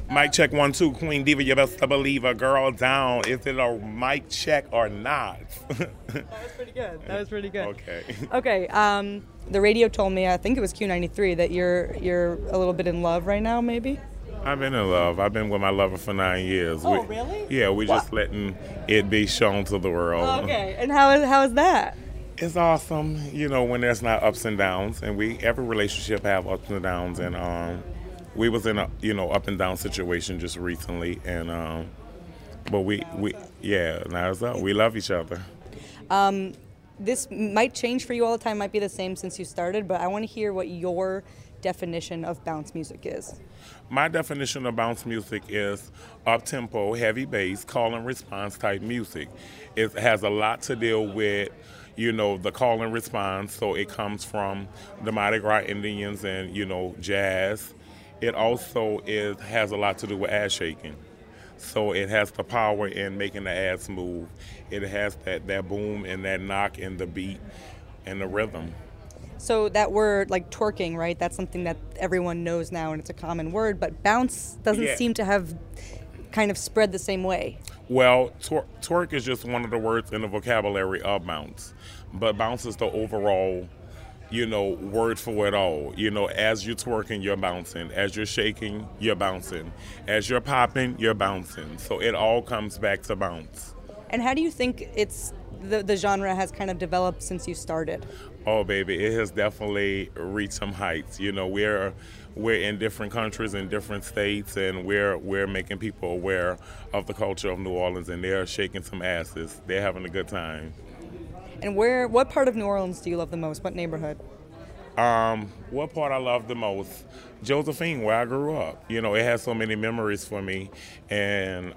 Mic check 1 2. Queen Diva, you best to believe a girl down. Is it a mic check or not? That was pretty good. That was pretty good. Okay. Okay. The radio told me, I think it was Q93, that you're a little bit in love right now, maybe. I've been in love. I've been with my lover for 9 years. Oh, really? Yeah, we just letting it be shown to the world. Okay. And how is that? It's awesome, when there's not ups and downs, and every relationship have ups and downs, and we was in a up and down situation just recently, and but now it's up. We love each other. This might change for you all the time, might be the same since you started, but I want to hear what your definition of bounce music is. My definition of bounce music is up-tempo, heavy bass, call and response type music. It has a lot to deal with, the call and response, so it comes from the Mardi Gras Indians and, jazz. It also has a lot to do with ass shaking. So it has the power in making the ass move. It has that boom and that knock and the beat and the rhythm. So that word, like twerking, right? That's something that everyone knows now, and it's a common word. But bounce doesn't seem to have kind of spread the same way. Well, twerk is just one of the words in the vocabulary of bounce. But bounce is the overall, word for it all. As you're twerking, you're bouncing. As you're shaking, you're bouncing. As you're popping, you're bouncing. So it all comes back to bounce. And how do you think the genre has kind of developed since you started? Oh, baby, it has definitely reached some heights. We're in different countries and different states, and we're making people aware of the culture of New Orleans, and they're shaking some asses. They're having a good time. And what part of New Orleans do you love the most? What neighborhood? What part I love the most? Josephine, where I grew up. It has so many memories for me, and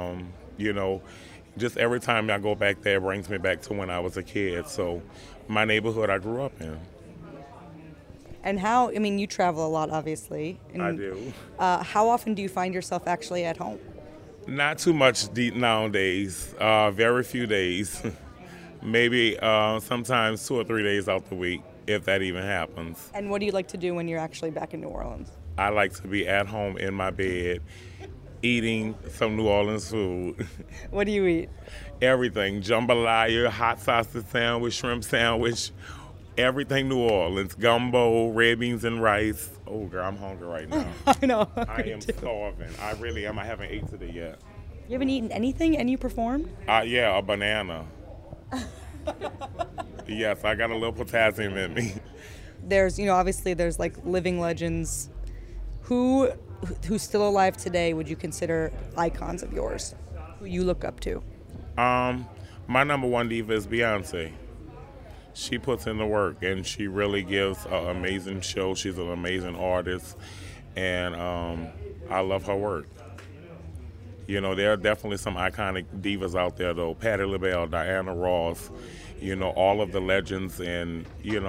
just every time I go back there, it brings me back to when I was a kid. So my neighborhood I grew up in. And you travel a lot, obviously. And, I do. How often do you find yourself actually at home? Not too much nowadays. Very few days. Maybe sometimes 2 or 3 days out the week, if that even happens. And what do you like to do when you're actually back in New Orleans? I like to be at home in my bed, eating some New Orleans food. What do you eat? Everything. Jambalaya, hot sausage sandwich, shrimp sandwich, everything New Orleans. Gumbo, red beans and rice. Oh, girl, I'm hungry right now. I know. I am starving. I really am. I haven't ate today yet. You haven't eaten anything and you performed? Yeah, a banana. Yes, I got a little potassium in me. There's, obviously there's like living legends. Who's still alive today would you consider icons of yours? Who you look up to? My number one diva is Beyonce. She puts in the work, and she really gives an amazing show. She's an amazing artist, and I love her work. There are definitely some iconic divas out there, though. Patti LaBelle, Diana Ross, all of the legends, and,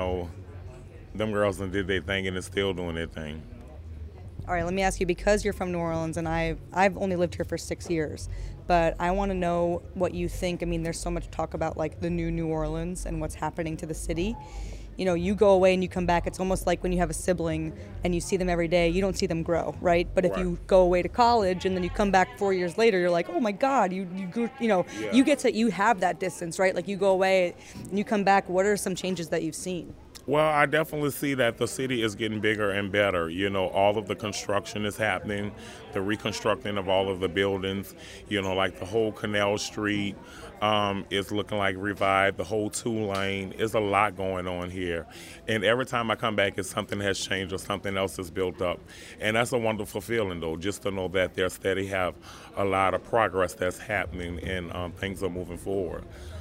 them girls did their thing and are still doing their thing. All right, let me ask you, because you're from New Orleans, and I've only lived here for 6 years, but I want to know what you think. There's so much talk about, like, the new Orleans and what's happening to the city. You go away and you come back. It's almost like when you have a sibling and you see them every day, you don't see them grow, right? But if you go away to college and then you come back 4 years later, you're like, oh my God, you grew, you have that distance, right? Like you go away and you come back. What are some changes that you've seen? Well, I definitely see that the city is getting bigger and better. All of the construction is happening, the reconstructing of all of the buildings, like the whole Canal Street is looking like revived, the whole 2-lane. There's a lot going on here. And every time I come back, it's something has changed or something else is built up. And that's a wonderful feeling, though, just to know that they're steady, have a lot of progress that's happening, and things are moving forward.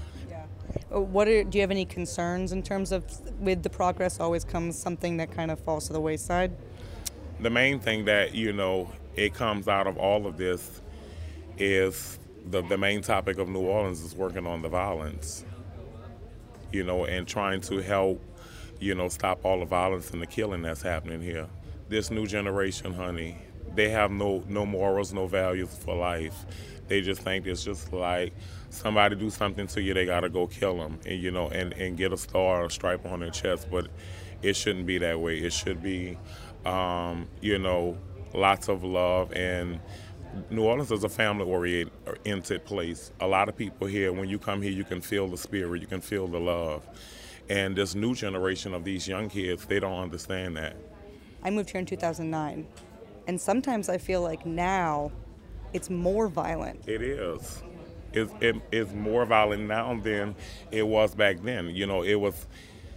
Do you have any concerns in terms of with the progress always comes something that kind of falls to the wayside? The main thing that, it comes out of all of this is the main topic of New Orleans is working on the violence, and trying to help, stop all the violence and the killing that's happening here. This new generation, honey, they have no morals, no values for life. They just think it's just like somebody do something to you, they gotta go kill them, and and get a star or a stripe on their chest. But it shouldn't be that way. It should be, lots of love, and New Orleans is a family-oriented place. A lot of people here, when you come here, you can feel the spirit, you can feel the love. And this new generation of these young kids, they don't understand that. I moved here in 2009, and sometimes I feel like now it's more violent. It is. It's more violent now than it was back then. You know, it was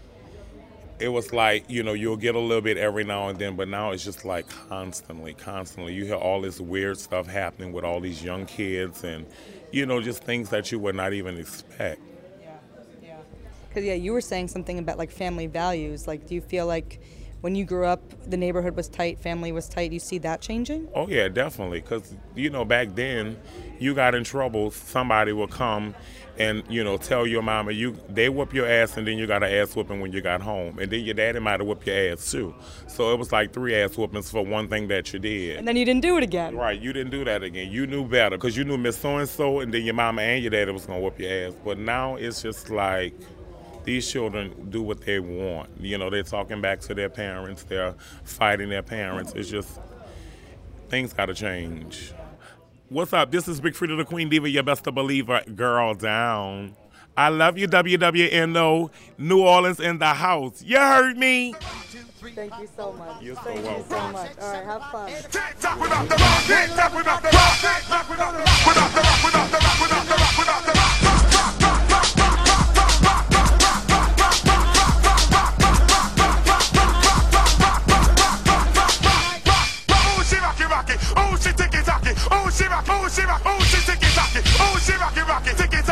like, you know, you'll get a little bit every now and then, but now it's just like constantly. You hear all this weird stuff happening with all these young kids and, you know, just things that you would not even expect. Yeah. Because, you were saying something about, like, family values. Like, do you feel like when you grew up, the neighborhood was tight, family was tight? You see that changing? Oh, yeah, definitely. Because, you know, back then, you got in trouble, somebody would come and, you know, tell your mama, they whoop your ass, and then you got an ass whooping when you got home. And then your daddy might have whooped your ass, too. So it was like 3 ass whoopings for one thing that you did. And then you didn't do it again. Right, you didn't do that again. You knew better because you knew Miss So-and-so, and then your mama and your daddy was going to whoop your ass. But now it's just like these children do what they want. You know, they're talking back to their parents. They're fighting their parents. It's just, things got to change. What's up? This is Big Freedia the Queen Diva, your best believer, girl down. I love you, WWNO, New Orleans in the house. You heard me? Thank you so much. You're so Thank welcome. you so much. All right, have fun. Oh, she ticky-tacky. Oh, she rock. Oh, she rock. Oh, she ticky-tacky. Oh, she rocky. Ticky-tacky.